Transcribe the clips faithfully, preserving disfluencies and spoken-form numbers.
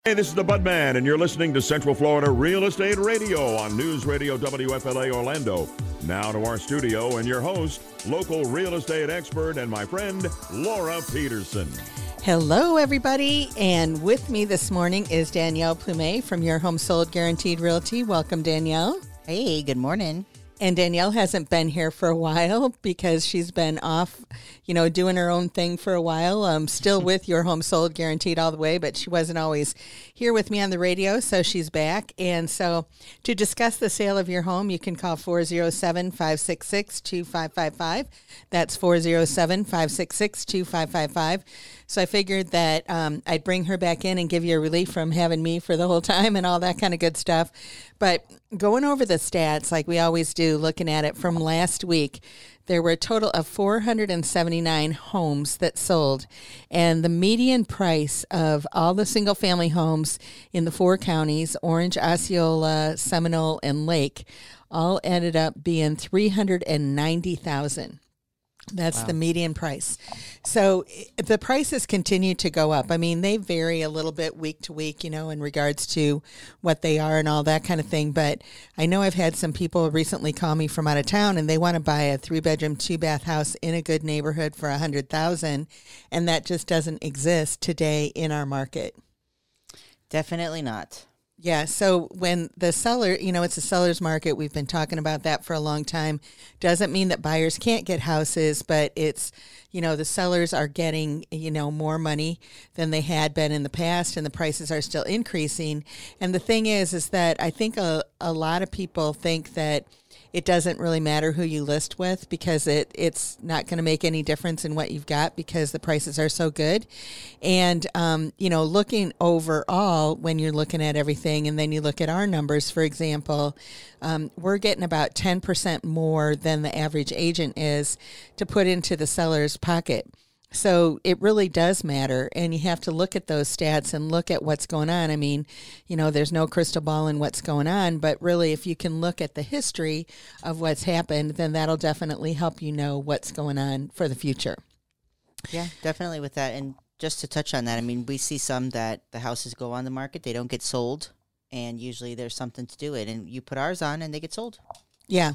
Hey, this is the Bud Man, and you're listening to Central Florida Real Estate Radio on News Radio W F L A Orlando. Now to our studio and your host, local real estate expert and my friend, Laura Peterson. Hello, everybody, and with me this morning is Danielle Plumet from Your Home Sold Guaranteed Realty. Welcome, Danielle. Hey, good morning. And Danielle hasn't been here for a while because she's been off, you know, doing her own thing for a while. Um, still with Your Home Sold Guaranteed all the way, but she wasn't always here with me on the radio, so she's back. And so to discuss the sale of your home, you can call four oh seven, five six six, two five five five. That's four oh seven, five six six, two five five five. So I figured that um, I'd bring her back in and give you a relief from having me for the whole time and all that kind of good stuff. But going over the stats like we always do, looking at it from last week, there were a total of four hundred seventy-nine homes that sold. And the median price of all the single-family homes in the four counties, Orange, Osceola, Seminole, and Lake, all ended up being three hundred ninety thousand dollars. That's wow. The median price. So the prices continue to go up. I mean, they vary a little bit week to week, you know, in regards to what they are and all that kind of thing. But I know I've had some people recently call me from out of town and they want to buy a three bedroom, two bath house in a good neighborhood for a hundred thousand. And that just doesn't exist today in our market. Definitely not. Yeah, so when the seller, you know, it's a seller's market, we've been talking about that for a long time. Doesn't mean that buyers can't get houses, but it's, you know, the sellers are getting, you know, more money than they had been in the past, and the prices are still increasing. And the thing is, is that I think a, a lot of people think that it doesn't really matter who you list with because it it's not going to make any difference in what you've got because the prices are so good. And, um, you know, looking overall when you're looking at everything and then you look at our numbers, for example, um, we're getting about ten percent more than the average agent is to put into the seller's pocket. So it really does matter, and you have to look at those stats and look at what's going on. I mean, you know, there's no crystal ball in what's going on, but really if you can look at the history of what's happened, then that'll definitely help you know what's going on for the future. Yeah, definitely with that. And just to touch on that, I mean, we see some that the houses go on the market, they don't get sold, and usually there's something to do it. And you put ours on and they get sold. Yeah.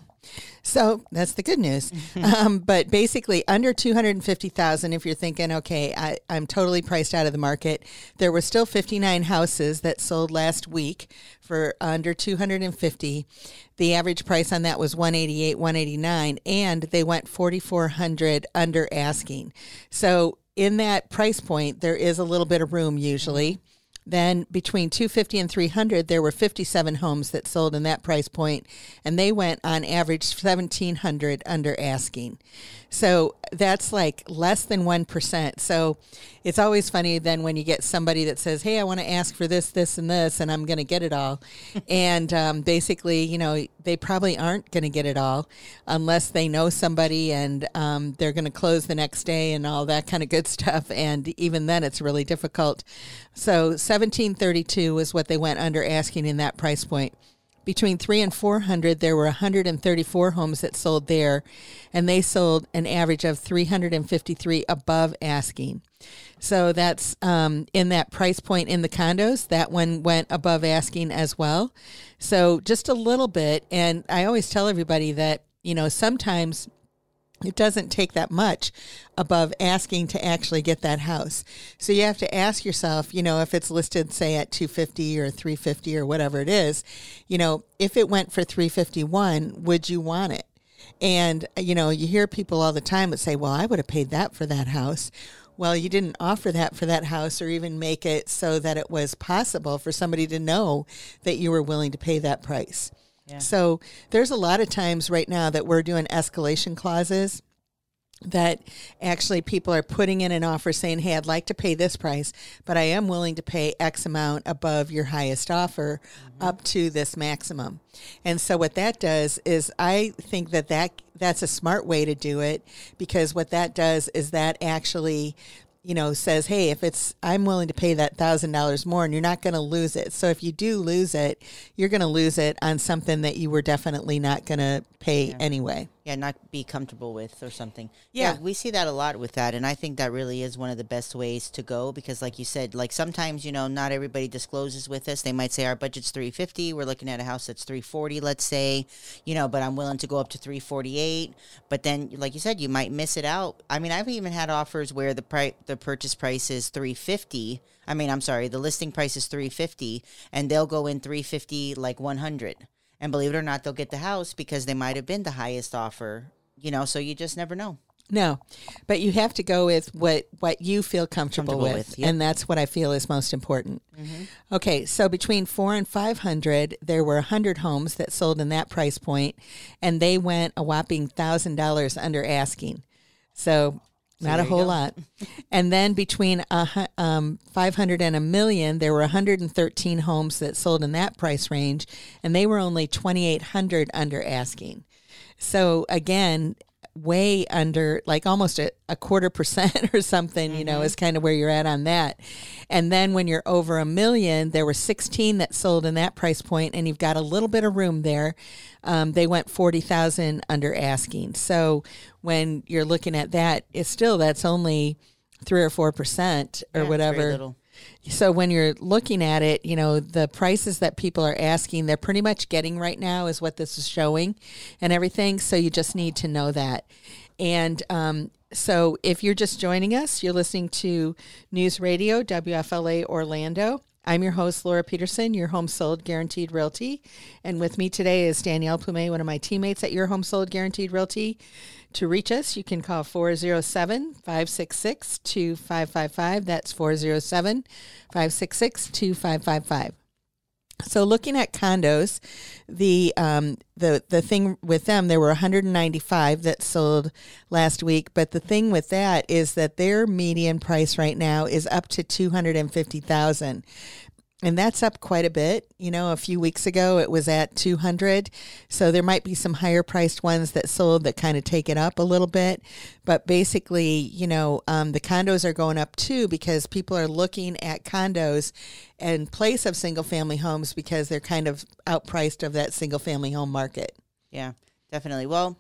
So that's the good news. um, but basically under two hundred fifty thousand, if you're thinking, okay, I, I'm totally priced out of the market, there were still fifty-nine houses that sold last week for under two hundred fifty. The average price on that was one eighty-eight, one eighty-nine, and they went forty-four hundred under asking. So in that price point, there is a little bit of room usually. Then between two fifty and three hundred, there were fifty-seven homes that sold in that price point, and they went on average seventeen hundred under asking. So that's like less than one percent. So it's always funny then when you get somebody that says, hey, I want to ask for this, this, and this, and I'm going to get it all. and um, basically, you know, they probably aren't going to get it all unless they know somebody and um, they're going to close the next day and all that kind of good stuff. And even then, it's really difficult. So seventeen thirty-two is what they went under asking in that price point. Between three and four hundred, there were one hundred thirty-four homes that sold there, and they sold an average of three hundred fifty-three above asking. So that's um, in that price point in the condos. That one went above asking as well. So just a little bit, and I always tell everybody that, you know, sometimes it doesn't take that much above asking to actually get that house. So you have to ask yourself, you know, if it's listed, say, at two fifty or three fifty or whatever it is, you know, if it went for three fifty-one, would you want it? And, you know, you hear people all the time that say, well, I would have paid that for that house. Well, you didn't offer that for that house or even make it so that it was possible for somebody to know that you were willing to pay that price. Yeah. So there's a lot of times right now that we're doing escalation clauses that actually people are putting in an offer saying, hey, I'd like to pay this price, but I am willing to pay X amount above your highest offer mm-hmm. up to this maximum. And so what that does is I think that, that that's a smart way to do it, because what that does is that actually, you know, says, hey, if it's, I'm willing to pay that one thousand dollars more, and you're not going to lose it. So if you do lose it, you're going to lose it on something that you were definitely not going to pay yeah. anyway. Yeah, not be comfortable with or something. Yeah. yeah, we see that a lot with that, and I think that really is one of the best ways to go because, like you said, like sometimes you know not everybody discloses with us. They might say our budget's three fifty. We're looking at a house that's three forty, let's say, you know, but I'm willing to go up to three forty eight. But then, like you said, you might miss it out. I mean, I've even had offers where the price, the purchase price is three fifty. I mean, I'm sorry, the listing price is three fifty, and they'll go in three fifty like one hundred. And believe it or not, they'll get the house because they might have been the highest offer, you know, so you just never know. No, but you have to go with what, what you feel comfortable, Comfortable with. with, yep. And that's what I feel is most important. Mm-hmm. Okay, so between four and five hundred, there were one hundred homes that sold in that price point, and they went a whopping one thousand dollars under asking. So... So Not a whole go. lot. And then between a, um, five hundred and a million, there were one hundred thirteen homes that sold in that price range, and they were only twenty-eight hundred under asking. So again, way under, like almost a, a quarter percent or something, you know, Mm-hmm. is kind of where you're at on that. And then when you're over a million, there were sixteen that sold in that price point, and you've got a little bit of room there. Um, they went forty thousand under asking. So when you're looking at that, it's still, that's only three or four percent or Yeah, it's very whatever. little. So when you're looking at it, you know, the prices that people are asking, they're pretty much getting right now is what this is showing and everything. So you just need to know that. And um, so if you're just joining us, you're listening to News Radio, W F L A Orlando. I'm your host, Laura Peterson, your Home Sold Guaranteed Realty. And with me today is Danielle Plumet, one of my teammates at Your Home Sold Guaranteed Realty. To reach us, you can call four oh seven, five six six, two five five five. That's four oh seven, five six six, two five five five. So looking at condos, the um, the the thing with them, there were one hundred ninety-five that sold last week. But the thing with that is that their median price right now is up to two hundred fifty thousand dollars. And that's up quite a bit. You know, a few weeks ago it was at two hundred. So there might be some higher priced ones that sold that kind of take it up a little bit. But basically, you know, um, the condos are going up too because people are looking at condos in place of single family homes because they're kind of outpriced of that single family home market. Yeah, definitely. Well,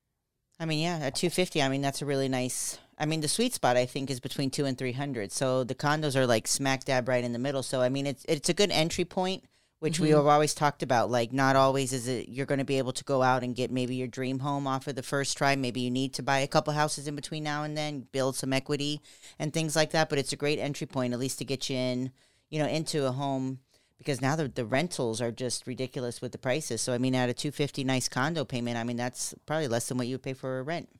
I mean, yeah, at two fifty, I mean, that's a really nice... I mean, the sweet spot, I think, is between two and three hundred. So the condos are like smack dab right in the middle. So, I mean, it's it's a good entry point, which Mm-hmm. we have always talked about. Like, not always is it you're going to be able to go out and get maybe your dream home off of the first try. Maybe you need to buy a couple houses in between now and then, build some equity and things like that. But it's a great entry point, at least to get you in, you know, into a home. Because now the, the rentals are just ridiculous with the prices. So, I mean, at a two fifty nice condo payment, I mean, that's probably less than what you would pay for a rent.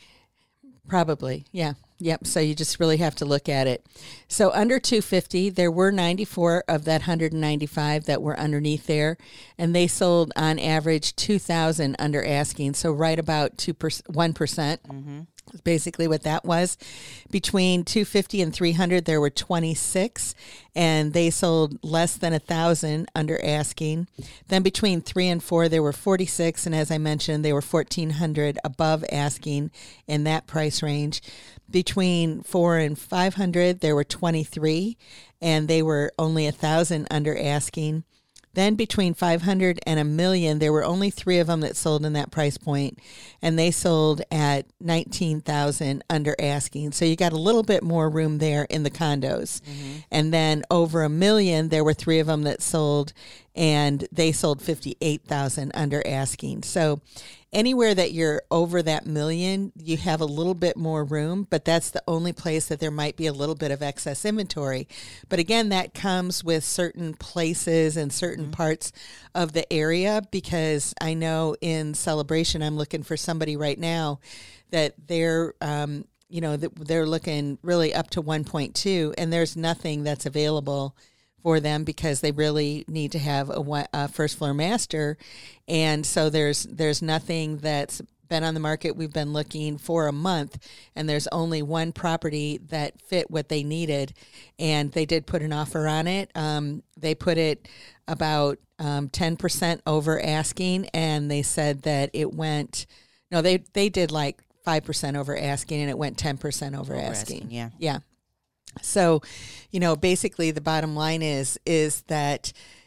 Probably, yeah. Yep. So you just really have to look at it. So under two fifty, there were ninety-four of that one hundred ninety-five that were underneath there, and they sold on average two thousand under asking. So right about two percent, one percent. Mm-hmm. Basically what that was. Between two fifty and three hundred, there were twenty-six, and they sold less than one thousand under asking. Then between three and four, there were forty-six, and as I mentioned, they were fourteen hundred above asking in that price range. Between four and five hundred, there were twenty-three, and they were only one thousand under asking. Then between five hundred and a million, there were only three of them that sold in that price point, and they sold at nineteen thousand under asking. So you got a little bit more room there in the condos. Mm-hmm. And then over a million, there were three of them that sold, and they sold fifty-eight thousand under asking. So anywhere that you're over that million, you have a little bit more room, but that's the only place that there might be a little bit of excess inventory. But again, that comes with certain places and certain mm-hmm. parts of the area, because I know in Celebration, I'm looking for somebody right now that they're, um, you know, they're looking really up to one point two, and there's nothing that's available for them because they really need to have a, a first floor master. And so there's there's nothing that's been on the market. We've been looking for a month, and there's only one property that fit what they needed, and they did put an offer on it. Um, they put it about um, ten percent over asking, and they said that it went, no, they, they did like five percent over asking, and it went ten percent over, over asking. asking. Yeah. Yeah. So, you know, basically the bottom line is, is that,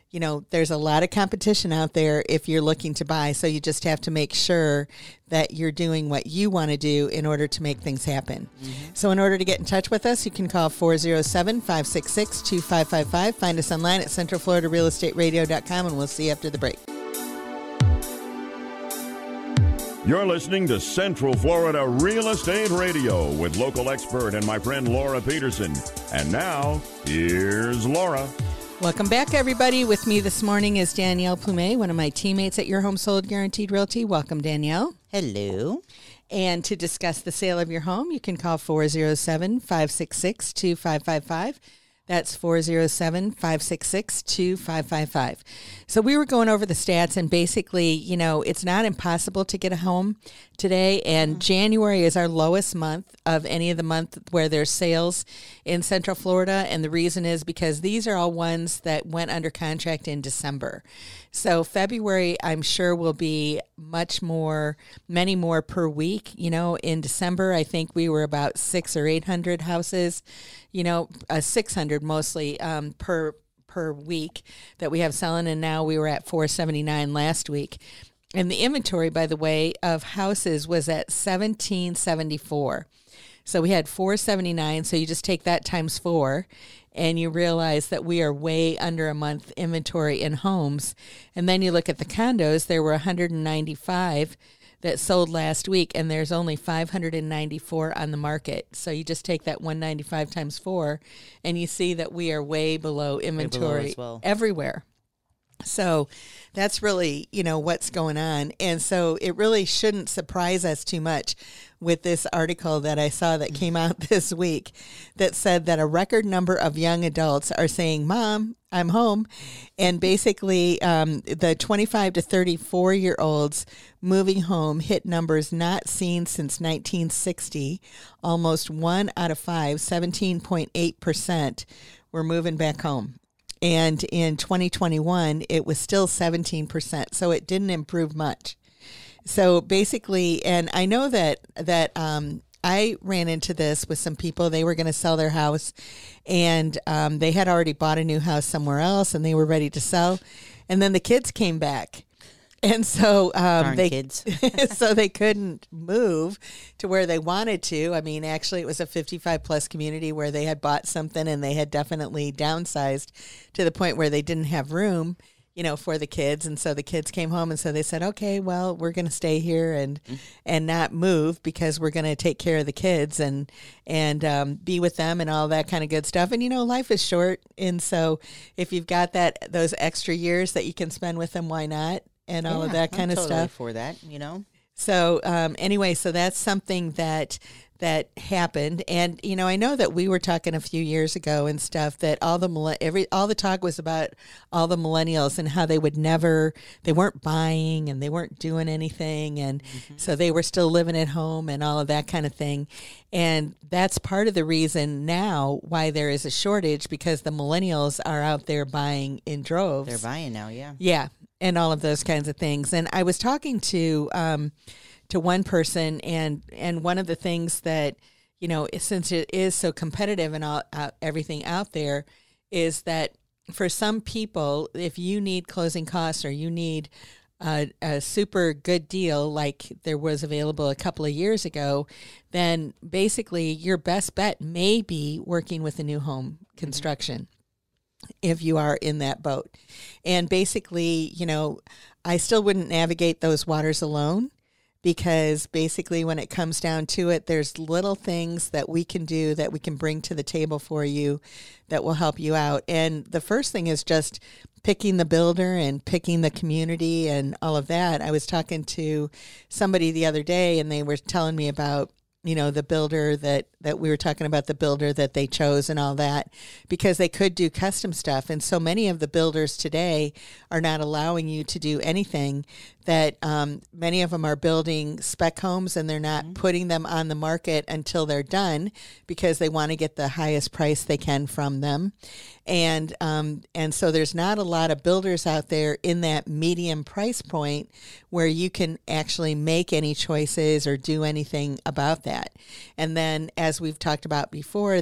you know, there's a lot of competition out there if you're looking to buy. So you just have to make sure that you're doing what you want to do in order to make things happen. Mm-hmm. So in order to get in touch with us, you can call four oh seven, five six six, two five five five. Find us online at central florida real estate radio dot com, and we'll see you after the break. You're listening to Central Florida Real Estate Radio with local expert and my friend Laura Peterson. And now, here's Laura. Welcome back, everybody. With me this morning is Danielle Plumet, one of my teammates at Your Home Sold Guaranteed Realty. Welcome, Danielle. Hello. And to discuss the sale of your home, you can call four oh seven, five six six, two five five five. That's four oh seven, five six six, two five five five. So we were going over the stats, and basically, you know, it's not impossible to get a home today, and mm-hmm. January is our lowest month of any of the month where there's sales in Central Florida, and the reason is because these are all ones that went under contract in December. So February, I'm sure, will be much more, many more per week. You know, in December, I think we were about six or eight hundred houses, you know, uh, six hundred mostly um, per per week that we have selling, and now we were at four seventy-nine last week. And the inventory, by the way, of houses was at seventeen seventy-four. So we had four seventy-nine, so you just take that times four, and you realize that we are way under a month inventory in homes. And then you look at the condos, there were one hundred ninety-five that sold last week, and there's only five hundred ninety-four on the market. So you just take that one hundred ninety-five times four, and you see that we are way below inventory way below as well. Everywhere. So that's really, you know, what's going on. And so it really shouldn't surprise us too much with this article that I saw that came out this week that said that a record number of young adults are saying, Mom, I'm home. And basically um, the twenty-five to thirty-four year olds moving home hit numbers not seen since nineteen sixty. Almost one out of five, seventeen point eight percent, were moving back home. And in twenty twenty-one, it was still seventeen percent. So it didn't improve much. So basically, and I know that that um, I ran into this with some people. They were going to sell their house, and um, they had already bought a new house somewhere else, and they were ready to sell. And then the kids came back. And so um, Darn they kids. so they couldn't move to where they wanted to. I mean, actually, it was a fifty-five plus community where they had bought something and they had definitely downsized to the point where they didn't have room, you know, for the kids. And so the kids came home, and so they said, okay, well, we're going to stay here and mm-hmm. and not move because we're going to take care of the kids and and um, be with them and all that kind of good stuff. And, you know, life is short. And so if you've got that those extra years that you can spend with them, why not? And all yeah, of that kind I'm of totally stuff for that, you know. So um, anyway, so that's something that that happened, and you know, I know that we were talking a few years ago and stuff that all the every all the talk was about all the millennials and how they would never, they weren't buying and they weren't doing anything, and mm-hmm. so they were still living at home and all of that kind of thing, and that's part of the reason now why there is a shortage, because the millennials are out there buying in droves. They're buying now, yeah, yeah. And all of those kinds of things. And I was talking to um, to one person, and and one of the things that, you know, since it is so competitive and all, uh, everything out there, is that for some people, if you need closing costs or you need a, a super good deal like there was available a couple of years ago, then basically your best bet may be working with a new home construction. Mm-hmm. If you are in that boat. And basically, you know, I still wouldn't navigate those waters alone, because basically when it comes down to it, there's little things that we can do that we can bring to the table for you that will help you out. And the first thing is just picking the builder and picking the community and all of that. I was talking to somebody the other day, and they were telling me about, you know, the builder that, that we were talking about, the builder that they chose and all that, because they could do custom stuff. And so many of the builders today are not allowing you to do anything, that um, many of them are building spec homes and they're not mm-hmm. putting them on the market until they're done, because they want to get the highest price they can from them. And um, and so there's not a lot of builders out there in that medium price point where you can actually make any choices or do anything about that. And then, as we've talked about before, that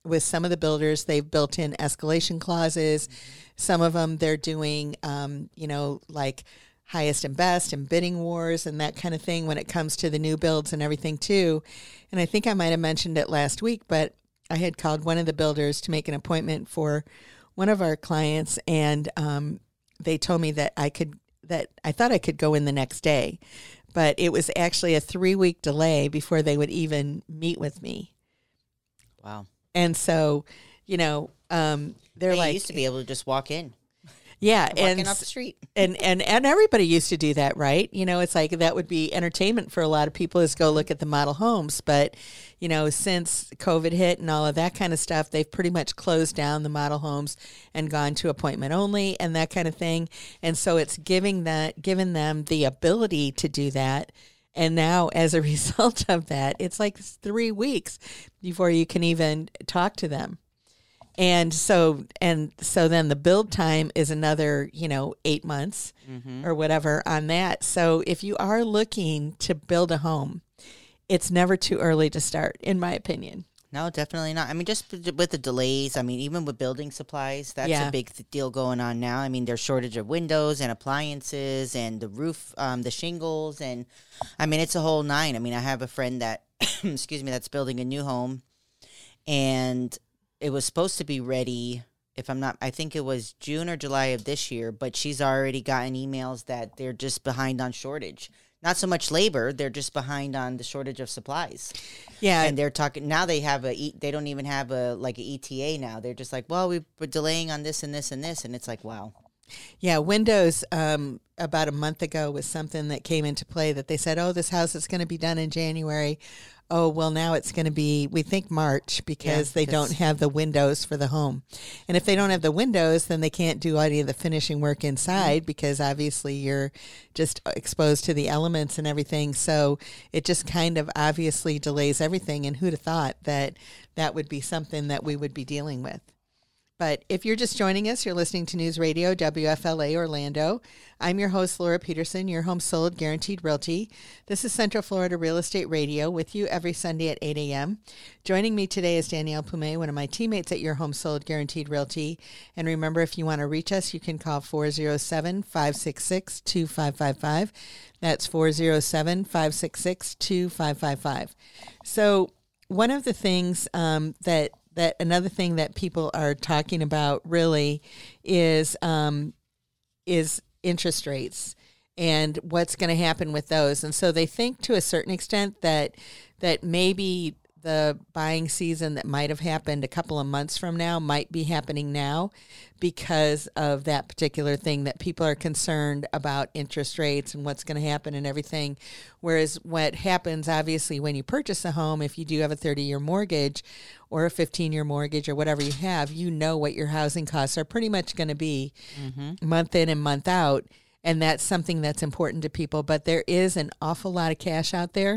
with some of the builders, they've built in escalation clauses. Mm-hmm. Some of them they're doing, um, you know, like highest and best and bidding wars and that kind of thing when it comes to the new builds and everything too. And I think I might have mentioned it last week, but I had called one of the builders to make an appointment for one of our clients, and um, they told me that I could, that I thought I could go in the next day, but it was actually a three week delay before they would even meet with me. Wow. And so, you know, um, they're hey, like, you used to be able to just walk in. yeah, Walking and off the street. and and and everybody used to do that, right? You know, it's like that would be entertainment for a lot of people is go look at the model homes. But, you know, since COVID hit and all of that kind of stuff, they've pretty much closed down the model homes and gone to appointment only and that kind of thing. And so it's giving that given them the ability to do that. And now, as a result of that, it's like three weeks before you can even talk to them. And so, and so then the build time is another, you know, eight months mm-hmm. or whatever on that. So if you are looking to build a home, it's never too early to start, in my opinion. No, definitely not. I mean, just with the delays, I mean, even with building supplies, that's Yeah. a big th- deal going on now. I mean, there's shortage of windows and appliances and the roof, um, the shingles. And I mean, it's a whole nine. I mean, I have a friend that, excuse me, that's building a new home, and it was supposed to be ready, if I'm not, I think it was June or July of this year, but she's already gotten emails that they're just behind on shortage. Not so much labor, they're just behind on the shortage of supplies. Yeah. And they're talking, now they have a, they don't even have a, like a E T A now. They're just like, well, we we're delaying on this and this and this. And it's like, wow. Yeah, Windows um, about a month ago was something that came into play that they said, oh, this house is going to be done in January. Oh, well, now it's going to be, we think March because Yeah, they don't have the windows for the home. And if they don't have the windows, then they can't do any of the finishing work inside mm-hmm. because obviously you're just exposed to the elements and everything. So it just kind of obviously delays everything. And who'd have thought that that would be something that we would be dealing with? But if you're just joining us, you're listening to News Radio W F L A Orlando. I'm your host, Laura Peterson, your home sold guaranteed realty. This is Central Florida Real Estate Radio with you every Sunday at eight a.m. Joining me today is Danielle Pume, one of my teammates at Your Home Sold Guaranteed Realty. And remember, if you want to reach us, you can call four oh seven, five six six, two five five five. That's four oh seven, five six six, two five five five. So one of the things um, that that another thing that people are talking about really is um, is interest rates and what's going to happen with those. And so they think to a certain extent that that maybe the buying season that might have happened a couple of months from now might be happening now because of that particular thing, that people are concerned about interest rates and what's going to happen and everything. Whereas what happens, obviously, when you purchase a home, if you do have a thirty-year mortgage or a fifteen-year mortgage or whatever you have, you know what your housing costs are pretty much going to be mm-hmm. month in and month out. And that's something that's important to people. But there is an awful lot of cash out there.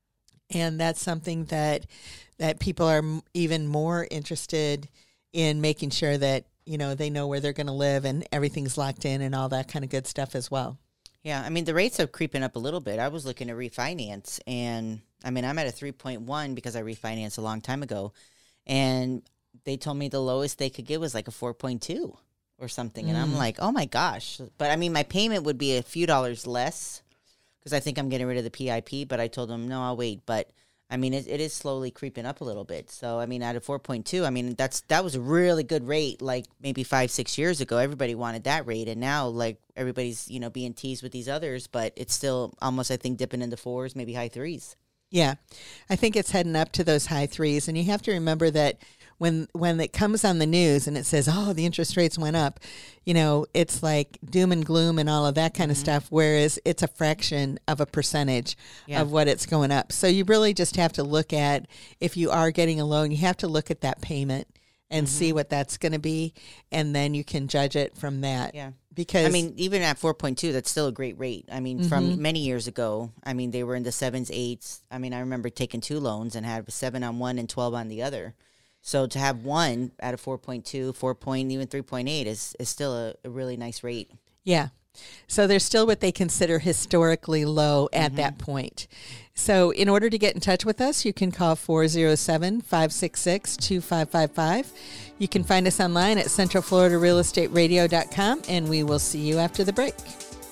And that's something that that people are m- even more interested in making sure that, you know, they know where they're going to live and everything's locked in and all that kind of good stuff as well. Yeah, I mean, the rates are creeping up a little bit. I was looking to refinance, and I mean, I'm at a three point one because I refinanced a long time ago, and they told me the lowest they could get was like a four point two or something. Mm. And I'm like, oh my gosh. But I mean, my payment would be a few dollars less, because I think I'm getting rid of the P I P, but I told them, no, I'll wait. But, I mean, it, it is slowly creeping up a little bit. So, I mean, at a four point two, I mean, that's that was a really good rate, like maybe five, six years ago. Everybody wanted that rate. And now, like, everybody's, you know, being teased with these others, but it's still almost, I think, dipping into fours, maybe high threes. Yeah, I think it's heading up to those high threes. And you have to remember that when when it comes on the news and it says, oh, the interest rates went up, you know, it's like doom and gloom and all of that kind mm-hmm. of stuff, whereas it's a fraction of a percentage yeah. of what it's going up. So you really just have to look at, if you are getting a loan, you have to look at that payment and mm-hmm. see what that's going to be, and then you can judge it from that. Yeah. Because I mean, even at four point two, that's still a great rate. I mean, mm-hmm. from many years ago, I mean, they were in the sevens, eights. I mean, I remember taking two loans and had a seven on one and twelve on the other. So to have one at a four point two, four point, even three point eight is, is still a, a really nice rate. Yeah, So they're still what they consider historically low at mm-hmm. that point. So in order to get in touch with us, you can call four oh seven, five six six, two five five five. You can find us online at central florida real estate radio dot com, and we will see you after the break.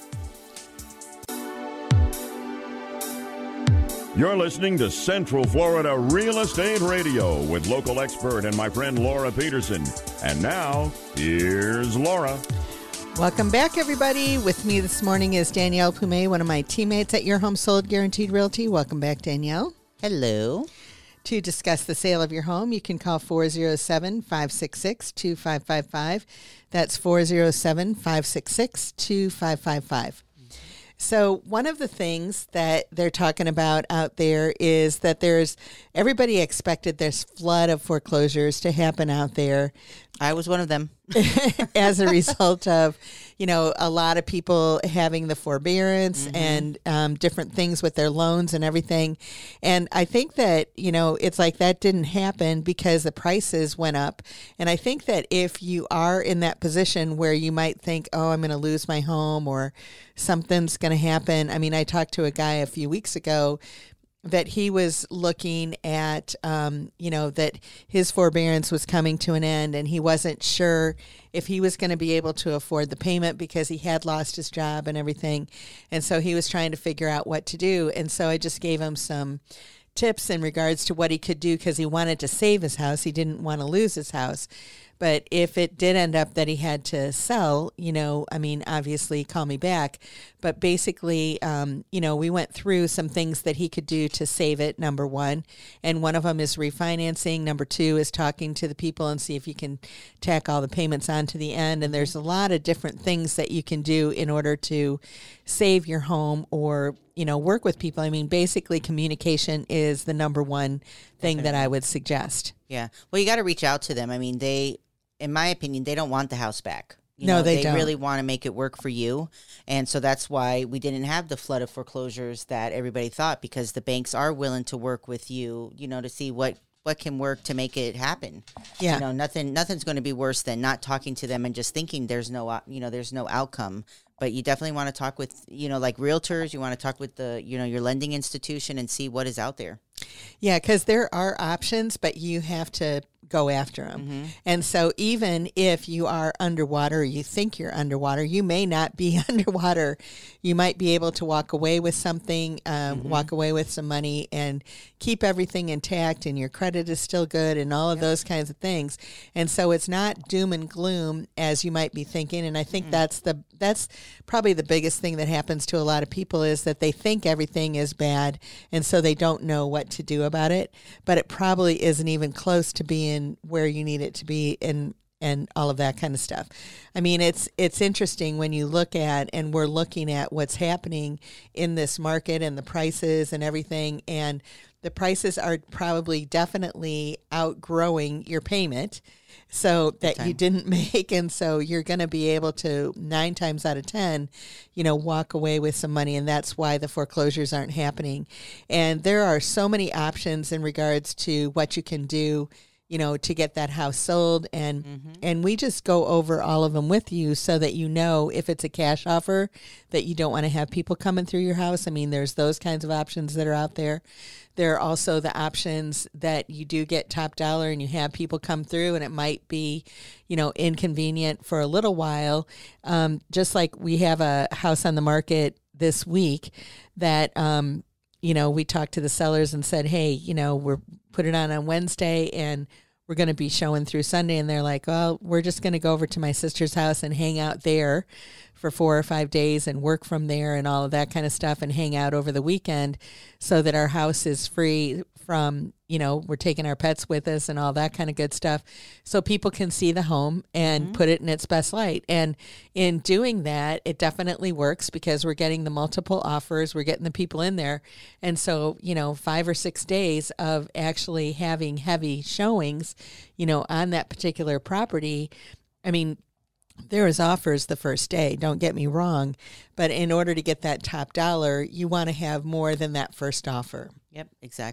You're listening to Central Florida Real Estate Radio with local expert and my friend Laura Peterson. And now, here's Laura. Welcome back, everybody. With me this morning is Danielle Pume, one of my teammates at Your Home Sold Guaranteed Realty. Welcome back, Danielle. Hello. To discuss the sale of your home, you can call four oh seven, five six six, two five five five. That's four oh seven, five six six, two five five five. So one of the things that they're talking about out there is that there's, everybody expected this flood of foreclosures to happen out there. I was one of them. As a result of, you know, a lot of people having the forbearance mm-hmm. and um, different things with their loans and everything. And I think that, you know, it's like that didn't happen because the prices went up. And I think that if you are in that position where you might think, oh, I'm going to lose my home or something's going to happen. I mean, I talked to a guy a few weeks ago that he was looking at, um, you know, that his forbearance was coming to an end and he wasn't sure if he was going to be able to afford the payment because he had lost his job and everything. And so he was trying to figure out what to do. And so I just gave him some tips in regards to what he could do because he wanted to save his house. He didn't want to lose his house. But if it did end up that he had to sell, you know, I mean, obviously call me back. But basically, um, you know, we went through some things that he could do to save it, number one. And one of them is refinancing. Number two is talking to the people and see if you can tack all the payments onto the end. And there's a lot of different things that you can do in order to save your home or, you know, work with people. I mean, basically communication is the number one thing Definitely. That I would suggest. Yeah. Well, you got to reach out to them. I mean, they... in my opinion, they don't want the house back. You no, know, they, they don't. They really want to make it work for you. And so that's why we didn't have the flood of foreclosures that everybody thought, because the banks are willing to work with you, you know, to see what, what can work to make it happen. Yeah. You know, nothing, nothing's going to be worse than not talking to them and just thinking there's no, you know, there's no outcome. But you definitely want to talk with, you know, like realtors. You want to talk with the, you know, your lending institution and see what is out there. Yeah, because there are options, but you have to go after them. Mm-hmm. And so even if you are underwater, or you think you're underwater, you may not be underwater. You might be able to walk away with something, um, mm-hmm. walk away with some money and keep everything intact, and your credit is still good and all of yep. those kinds of things. And so it's not doom and gloom as you might be thinking. And I think mm-hmm. that's the that's probably the biggest thing that happens to a lot of people is that they think everything is bad, and so they don't know what to do about it. But it probably isn't even close to being where you need it to be, and and all of that kind of stuff. I mean, it's it's interesting when you look at, and we're looking at what's happening in this market and the prices and everything, and the prices are probably definitely outgrowing your payment, so that you didn't make, and so you're going to be able to nine times out of ten, you know, walk away with some money, and that's why the foreclosures aren't happening. And there are so many options in regards to what you can do, you know, to get that house sold. And mm-hmm. and we just go over all of them with you so that you know if it's a cash offer that you don't want to have people coming through your house. I mean, there's those kinds of options that are out there. There are also the options that you do get top dollar and you have people come through, and it might be, you know, inconvenient for a little while. Um, just like we have a house on the market this week that, um, you know, we talked to the sellers and said, hey, you know, we're put it on on Wednesday and we're going to be showing through Sunday. And they're like, well, we're just going to go over to my sister's house and hang out there for four or five days and work from there and all of that kind of stuff and hang out over the weekend so that our house is free from, you know, we're taking our pets with us and all that kind of good stuff so people can see the home and mm-hmm. put it in its best light. And in doing that, it definitely works because we're getting the multiple offers, we're getting the people in there. And so, you know, five or six days of actually having heavy showings, you know, on that particular property. I mean, there was offers the first day, don't get me wrong, but in order to get that top dollar, you want to have more than that first offer. Yep, exactly.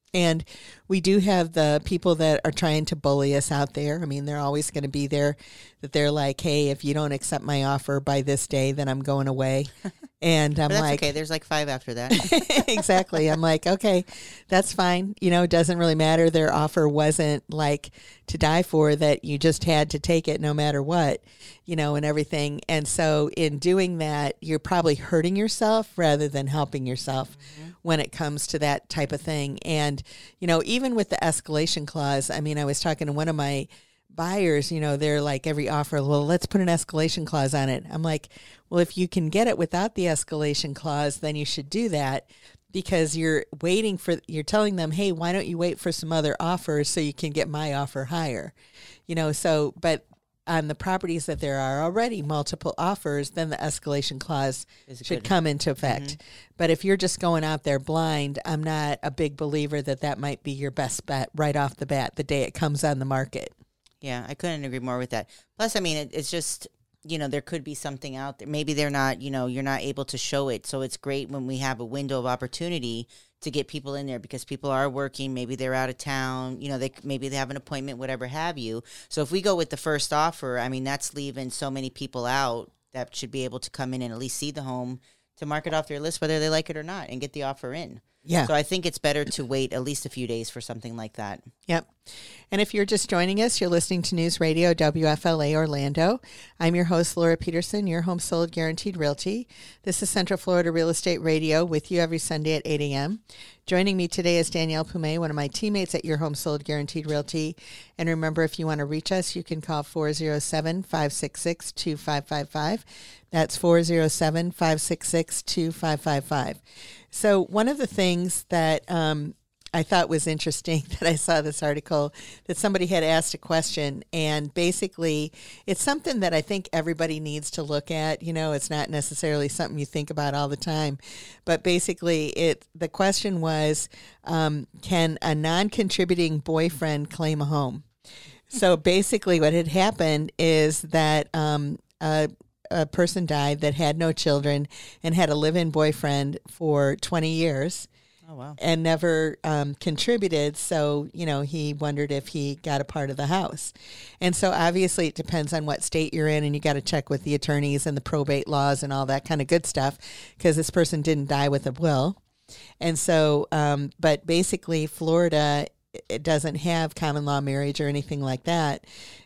And we do have the people that are trying to bully us out there. I mean, they're always going to be there, that they're like, hey, if you don't accept my offer by this day, then I'm going away. And I'm But that's like, okay. There's like five after that. exactly. I'm like, okay, that's fine. You know, it doesn't really matter. Their offer wasn't like to die for, that you just had to take it no matter what, you know, and everything. And so in doing that, you're probably hurting yourself rather than helping yourself mm-hmm. when it comes to that type of thing. And, you know, even with the escalation clause, I mean, I was talking to one of my buyers, you know, they're like, every offer, well, let's put an escalation clause on it. I'm like, well, if you can get it without the escalation clause, then you should do that, because you're waiting for, you're telling them, hey, why don't you wait for some other offers so you can get my offer higher? You know, so, but on the properties that there are already multiple offers, then the escalation clause should come into effect. Mm-hmm. But if you're just going out there blind, I'm not a big believer that that might be your best bet right off the bat, the day it comes on the market. Yeah, I couldn't agree more with that. Plus, I mean, it, it's just, you know, there could be something out there. Maybe they're not, you know, you're not able to show it. So it's great when we have a window of opportunity to get people in there, because people are working. Maybe they're out of town. You know, they maybe they have an appointment, whatever have you. So if we go with the first offer, I mean, that's leaving so many people out that should be able to come in and at least see the home to mark it off their list, whether they like it or not, and get the offer in. Yeah. So I think it's better to wait at least a few days for something like that. Yep. And if you're just joining us, you're listening to News Radio W F L A Orlando. I'm your host, Laura Peterson, your Home Sold Guaranteed Realty. This is Central Florida Real Estate Radio with you every Sunday at eight a.m. Joining me today is Danielle Pume, one of my teammates at Your Home Sold Guaranteed Realty. And remember, if you want to reach us, you can call four oh seven, five six six, two five five five. That's four oh seven, five six six, two five five five. So one of the things that um, I thought was interesting that I saw this article, that somebody had asked a question, and basically it's something that I think everybody needs to look at. You know, it's not necessarily something you think about all the time, but basically it the question was, um, can a non-contributing boyfriend claim a home? So basically what had happened is that um, a a person died that had no children and had a live-in boyfriend for twenty years. Oh, wow. And never um, contributed. So, you know, he wondered if he got a part of the house. And so obviously it depends on what state you're in, and you got to check with the attorneys and the probate laws and all that kind of good stuff, because this person didn't die with a will. And so, um, but basically Florida, it doesn't have common law marriage or anything like that.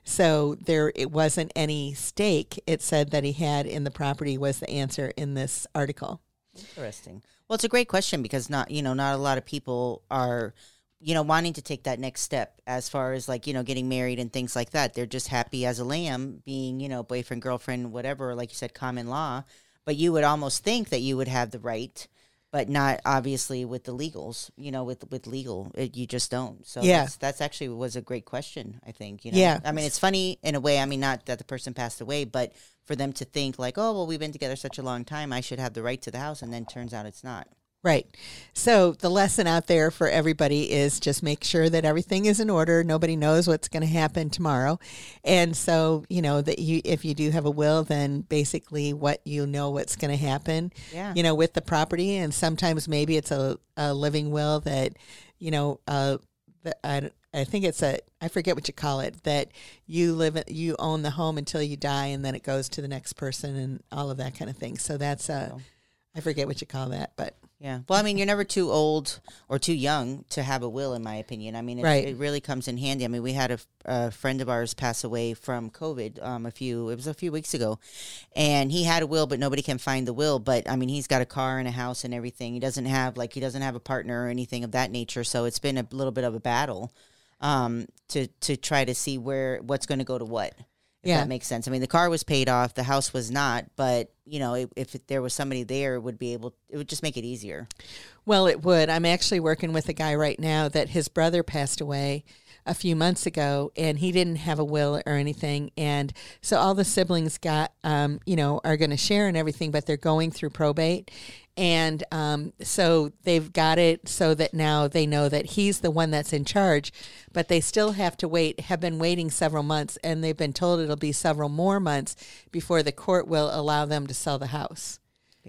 So there, it wasn't any stake, it said, that he had in the property was the answer in this article. Interesting. Well, it's a great question, because not, you know, not a lot of people are, you know, wanting to take that next step as far as like, you know, getting married and things like that. They're just happy as a lamb being, you know, boyfriend, girlfriend, whatever, like you said, common law. But you would almost think that you would have the right, but not obviously with the legals, you know, with with legal, it, you just don't. So yeah. that's, that's actually was a great question, I think. You know? Yeah. I mean, it's funny in a way. I mean, not that the person passed away, but for them to think like, oh, well, we've been together such a long time, I should have the right to the house. And then turns out it's not. Right. So the lesson out there for everybody is just make sure that everything is in order. Nobody knows what's going to happen tomorrow. And so, you know, that you, if you do have a will, then basically what you know what's going to happen, yeah. you know, with the property. And sometimes maybe it's a, a living will that, you know, uh, that I, I think it's a, I forget what you call it, that you live, you own the home until you die, and then it goes to the next person and all of that kind of thing. So that's a, I forget what you call that, but. Yeah. Well, I mean, you're never too old or too young to have a will, in my opinion. I mean, it, right. it really comes in handy. I mean, we had a, a friend of ours pass away from COVID um, a few, it was a few weeks ago, and he had a will, but nobody can find the will. But I mean, he's got a car and a house and everything. He doesn't have, like, he doesn't have a partner or anything of that nature. So it's been a little bit of a battle um, to, to try to see where, what's going to go to what. If yeah. that makes sense. I mean, the car was paid off, the house was not, but, you know, if, if there was somebody there, it would be able, it would just make it easier. Well, it would. I'm actually working with a guy right now that his brother passed away a few months ago, and he didn't have a will or anything. And so all the siblings got, um, you know, are going to share and everything, but they're going through probate. And um, so they've got it so that now they know that he's the one that's in charge, but they still have to wait, have been waiting several months, and they've been told it'll be several more months before the court will allow them to sell the house. Yeah.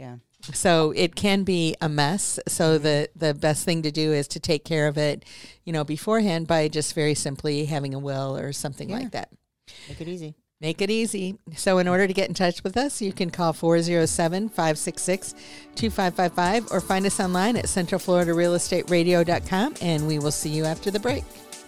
So it can be a mess. So the, the best thing to do is to take care of it, you know, beforehand by just very simply having a will or something Yeah. like that. Make it easy. Make it easy. So in order to get in touch with us, you can call four oh seven, five six six, two five five five or find us online at central florida real estate radio dot com, and we will see you after the break.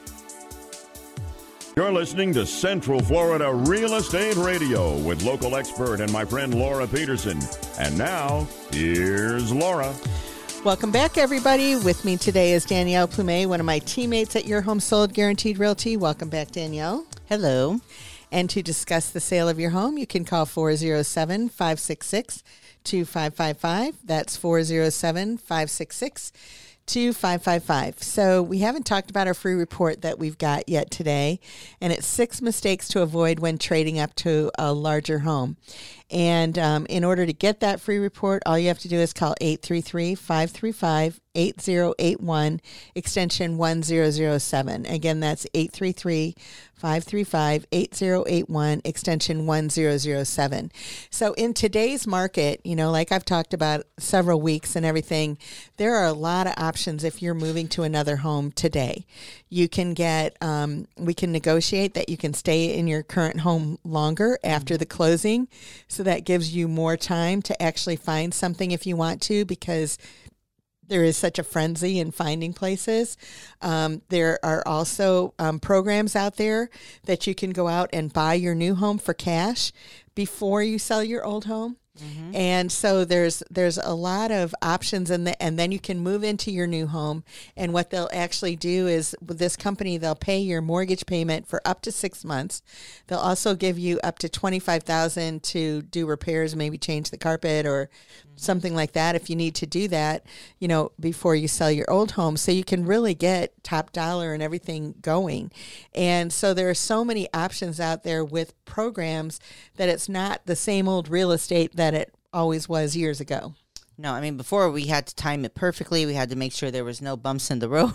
You're listening to Central Florida Real Estate Radio with local expert and my friend Laura Peterson. And now, here's Laura. Welcome back, everybody. With me today is Danielle Plumet, one of my teammates at Your Home Sold Guaranteed Realty. Welcome back, Danielle. Hello. And to discuss the sale of your home, you can call four oh seven, five six six, two five five five. That's four oh seven, five six six, two five five five. So we haven't talked about our free report that we've got yet today, and it's six mistakes to avoid when trading up to a larger home. And um, in order to get that free report, all you have to do is call eight three three, five three five, eight zero eight one, extension one zero zero seven. Again, that's eight three three, five three five, eight zero eight one, extension one zero zero seven. So in today's market, you know, like I've talked about several weeks and everything, there are a lot of options if you're moving to another home today. You can get, um, we can negotiate that you can stay in your current home longer after the closing. So that gives you more time to actually find something if you want to, because there is such a frenzy in finding places. Um, there are also um, programs out there that you can go out and buy your new home for cash before you sell your old home. Mm-hmm. And so there's there's a lot of options, in the, and then you can move into your new home. And what they'll actually do is, with this company, they'll pay your mortgage payment for up to six months. They'll also give you up to twenty-five thousand dollars to do repairs, maybe change the carpet or mm-hmm. something like that if you need to do that, you know, before you sell your old home. So you can really get top dollar and everything going. And so there are so many options out there with programs that it's not the same old real estate that it always was years ago. No, I mean, before we had to time it perfectly. We had to make sure there was no bumps in the road.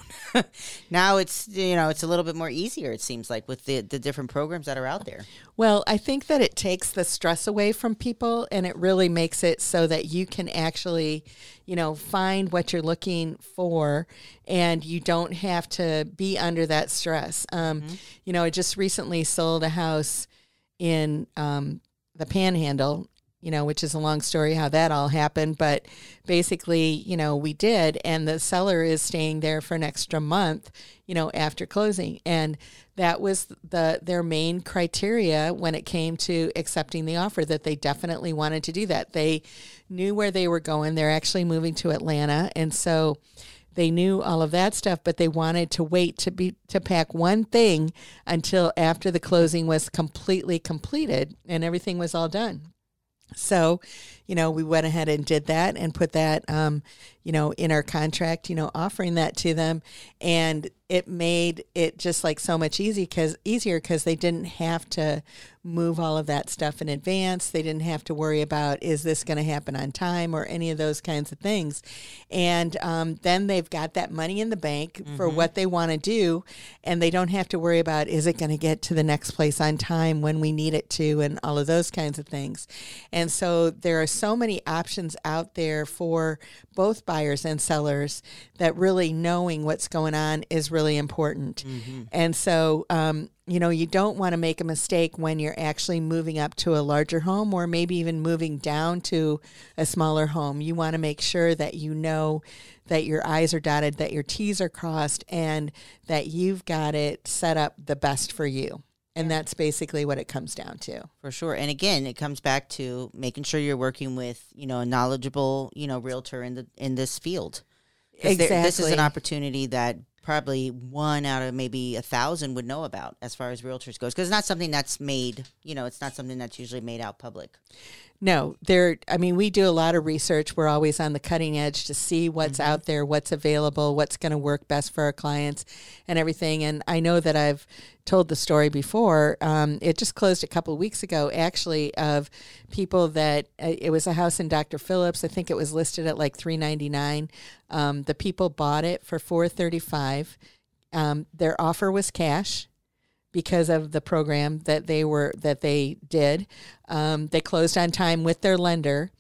Now it's, you know, it's a little bit more easier, it seems like, with the, the different programs that are out there. Well, I think that it takes the stress away from people, and it really makes it so that you can actually, you know, find what you're looking for, and you don't have to be under that stress. Um, mm-hmm. You know, I just recently sold a house in um, the Panhandle, you know, which is a long story how that all happened. But basically, you know, we did. And the seller is staying there for an extra month, you know, after closing. And that was the their main criteria when it came to accepting the offer, that they definitely wanted to do that. They knew where they were going. They're actually moving to Atlanta. And so they knew all of that stuff, but they wanted to wait to be to pack one thing until after the closing was completely completed and everything was all done. So, you know, we went ahead and did that and put that, um, you know, in our contract, you know, offering that to them. And it made it just like so much easy cause, easier because they didn't have to move all of that stuff in advance. They didn't have to worry about, is this going to happen on time or any of those kinds of things. And um, then they've got that money in the bank mm-hmm. for what they want to do. And they don't have to worry about, is it going to get to the next place on time when we need it to, and all of those kinds of things. And so there are so many options out there for both buyers and sellers that really knowing what's going on is really important. Mm-hmm. And so, um, you know, you don't want to make a mistake when you're actually moving up to a larger home or maybe even moving down to a smaller home. You want to make sure that you know that your I's are dotted, that your T's are crossed, and that you've got it set up the best for you. And that's basically what it comes down to. For sure. And again, it comes back to making sure you're working with, you know, a knowledgeable, you know, realtor in the in this field. Exactly. There, this is an opportunity that probably one out of maybe a thousand would know about as far as realtors goes, because it's not something that's made, you know, it's not something that's usually made out public. No, there. I mean, we do a lot of research. We're always on the cutting edge to see what's mm-hmm. out there, what's available, what's going to work best for our clients and everything. And I know that I've told the story before. Um, it just closed a couple of weeks ago, actually, of people that uh, it was a house in Doctor Phillips. I think it was listed at like three ninety-nine. Um, the people bought it for four thirty-five. Um, their offer was cash, because of the program that they were that they did. Um, they closed on time with their lender,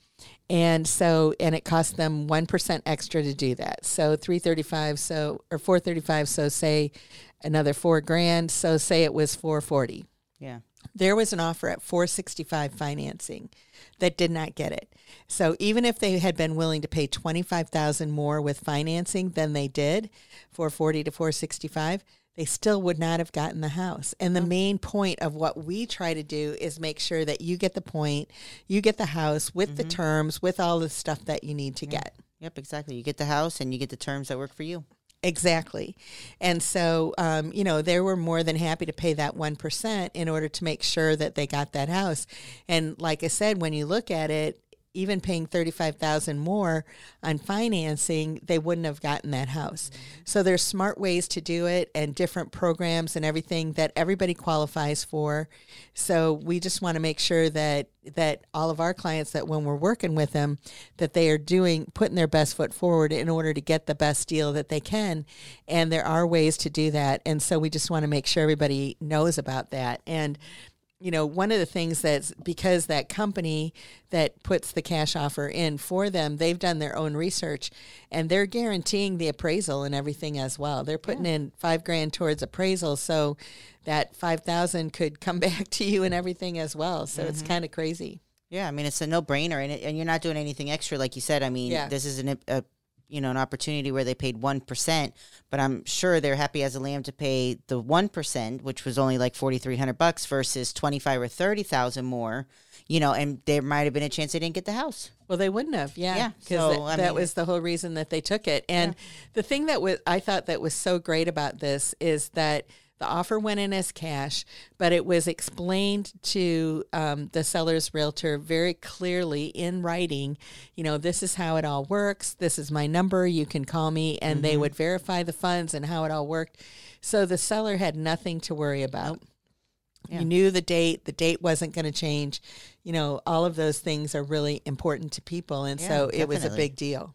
And so, and it cost them one percent extra to do that. So three thirty-five, so, or four thirty-five, so say another four grand. So say it was four forty. Yeah. There was an offer at four sixty-five financing that did not get it. So even if they had been willing to pay twenty-five thousand more with financing than they did, four forty to four sixty-five, they still would not have gotten the house. And the main point of what we try to do is make sure that you get the point, you get the house with mm-hmm. the terms, with all the stuff that you need to yeah. get. Yep, exactly. You get the house and you get the terms that work for you. Exactly. And so, um, you know, they were more than happy to pay that one percent in order to make sure that they got that house. And like I said, when you look at it, even paying thirty-five thousand dollars more on financing, they wouldn't have gotten that house. Mm-hmm. So there's smart ways to do it and different programs and everything that everybody qualifies for. So we just want to make sure that that all of our clients, that when we're working with them, that they are doing, putting their best foot forward in order to get the best deal that they can. And there are ways to do that. And so we just want to make sure everybody knows about that. And you know, one of the things that's because that company that puts the cash offer in for them, they've done their own research and they're guaranteeing the appraisal and everything as well. They're putting yeah. in five grand towards appraisal. So that five thousand could come back to you and everything as well. So mm-hmm. it's kind of crazy. Yeah. I mean, it's a no brainer and, it, and you're not doing anything extra. Like you said, I mean, yeah. this is an, a, you know, an opportunity where they paid one percent, but I'm sure they're happy as a lamb to pay the one percent, which was only like forty-three hundred bucks versus twenty-five or thirty thousand more, you know, and there might have been a chance they didn't get the house. Well, they wouldn't have. Yeah. Yeah. Because So, that, I that mean- was the whole reason that they took it. And Yeah. the thing that was, I thought that was so great about this is that the offer went in as cash, but it was explained to um, the seller's realtor very clearly in writing, you know, this is how it all works. This is my number. You can call me. And Mm-hmm. they would verify the funds and how it all worked. So the seller had nothing to worry about. Yeah. You knew the date. The date wasn't going to change. You know, all of those things are really important to people. And Yeah, so it was a definitely. big deal.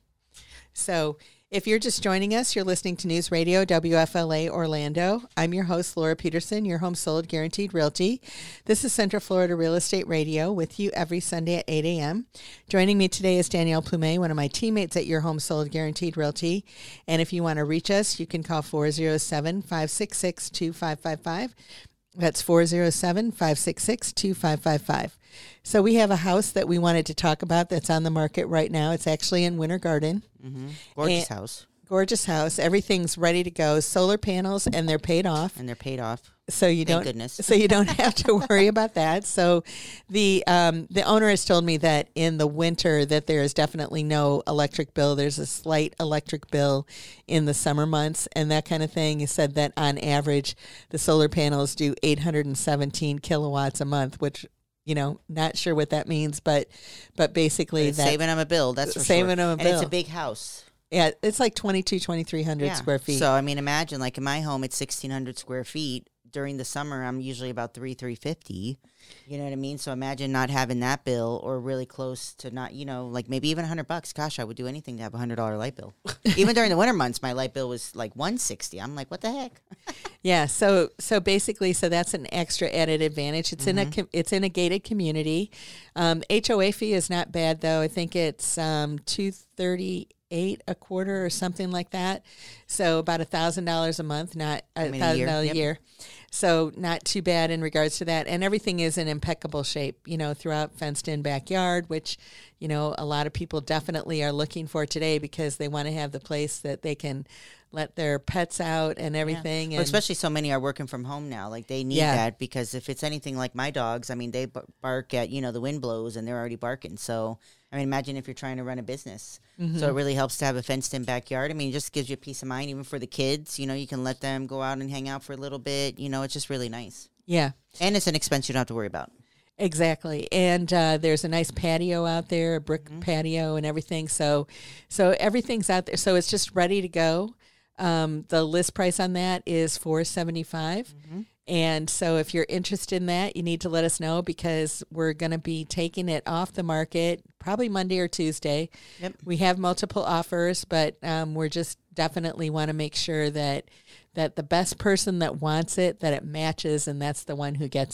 So if you're just joining us, you're listening to News Radio W F L A Orlando. I'm your host, Laura Peterson, your home sold guaranteed realty. This is Central Florida Real Estate Radio with you every Sunday at eight a.m. Joining me today is Danielle Plumet, one of my teammates at Your Home Sold Guaranteed Realty. And if you want to reach us, you can call four oh seven, five six six, two five five five. That's four oh seven, five six six, two five five five. So we have a house that we wanted to talk about that's on the market right now. It's actually in Winter Garden. Mm-hmm. Gorgeous And- house. Gorgeous house. Everything's ready to go. Solar panels, and they're paid off. And they're paid off. So you Thank don't. goodness. So you don't have to worry about that. So the um, the owner has told me that in the winter that there is definitely no electric bill. There's a slight electric bill in the summer months and that kind of thing. He said that on average the solar panels do eight hundred seventeen kilowatts a month, which, you know, not sure what that means, but but basically It's that saving them a bill. That's for saving sure. them a And it's bill. a big house. yeah, it's like twenty-two, twenty-three hundred Yeah. square feet. So I mean, imagine like in my home, it's sixteen hundred square feet. During the summer, I'm usually about three, three fifty. You know what I mean? So imagine not having that bill, or really close to not, you know, like maybe even a hundred bucks. Gosh, I would do anything to have a hundred dollar light bill. Even during the winter months, my light bill was like one sixty. I'm like, what the heck? Yeah, so so basically, so that's an extra added advantage. It's Mm-hmm. in a com- it's in a gated community. Um, H O A fee is not bad though. I think it's um, two thirty eight a quarter or something like that. So about a thousand dollars a month, not a mean, a thousand year. dollars a Yep. year. So not too bad in regards to that. And everything is in impeccable shape, you know, throughout fenced in backyard, which, you know, a lot of people definitely are looking for today because they want to have the place that they can let their pets out and everything. Well, And especially so many are working from home now. Like they need Yeah. that, because if it's anything like my dogs, I mean, they b- bark at, you know, the wind blows and they're already barking. So, I mean, imagine if you're trying to run a business. Mm-hmm. So it really helps to have a fenced in backyard. I mean, it just gives you peace of mind, even for the kids. You know, you can let them go out and hang out for a little bit. You know, it's just really nice. yeah. And it's an expense you don't have to worry about. Exactly, and uh, there's a nice patio out there, a brick Mm-hmm. patio, and everything. So, so everything's out there. So it's just ready to go. Um, the list price on that is four seventy five, Mm-hmm. and so if you're interested in that, you need to let us know because we're going to be taking it off the market probably Monday or Tuesday. Yep. We have multiple offers, but um, we're just definitely want to make sure that that the best person that wants it, that it matches, and that's the one who gets it.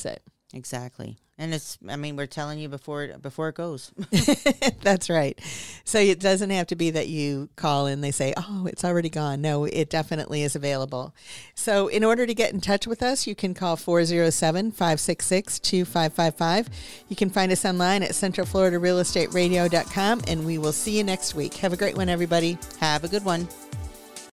Exactly. And it's, I mean, we're telling you before it, before it goes. That's right. So it doesn't have to be that you call and they say, oh, it's already gone. No, it definitely is available. So in order to get in touch with us, you can call four oh seven, five six six, two five five five. You can find us online at central florida real estate radio dot com, and we will see you next week. Have a great one, everybody. Have a good one.